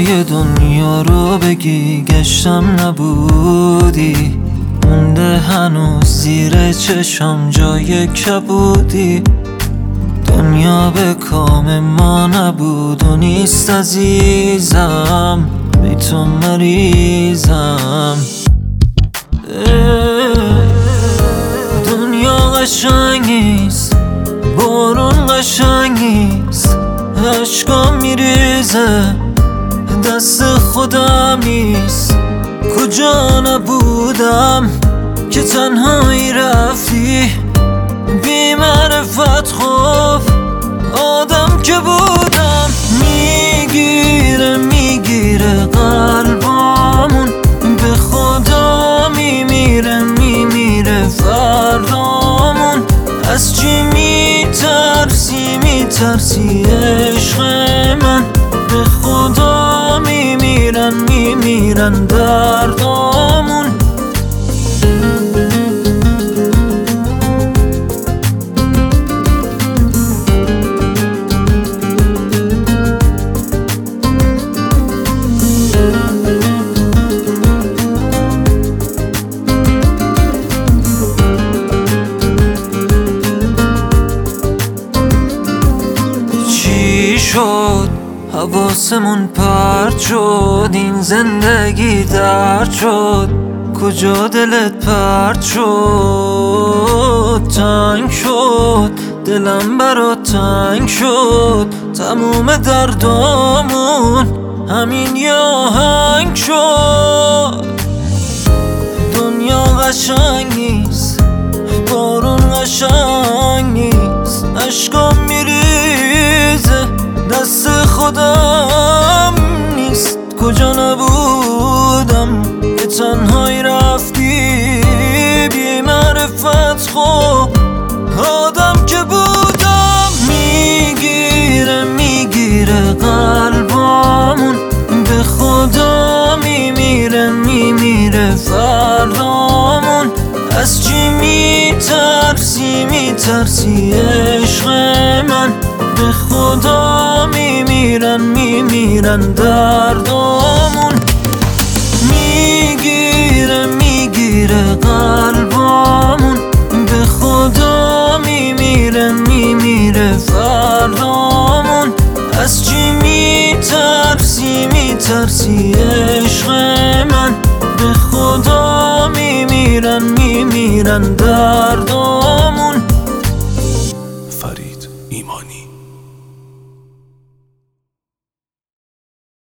جای دنیا رو بگی گشتم نبودی، مونده هنوز زیر چشم جای کبودی. دنیا به کام ما نبود و نیست عزیزم، بی تو مریضم. دنیا قشنگ نیست، بارون قشنگ نیست، عشقام میریزه دست خودم نیست. کجا نبودم که تنهایی رفتی، بی معرفت خوب آدم که بودم. میگیره قلبامون، به خدا میمیره فردامون. از چی میترسی عشق من، به خدا میمیرن دردامون. شد حواسمون پرت شد، این زندگی درد شد. کجا دلت پرت شد؟ تنگ شد دلم برات، تنگ شد تموم دردامون همین یه آهنگ شد. دنیا قشنگ نیست، بارون قشنگ نیست، عشقام میریزه دست خودم نیست. کجا نبودم که تنهایی رفتی، بی معرفت خوب آدم که بودم. میگیره قلبامون، به خدا میمیره فردامون. از چی میترسی عشق من، به خدا میمیرن دردامون. میگیره قلبامون، به خدا میمیره فردامون. از چی میترسی عشق من، به خدا میمیرن دردامون.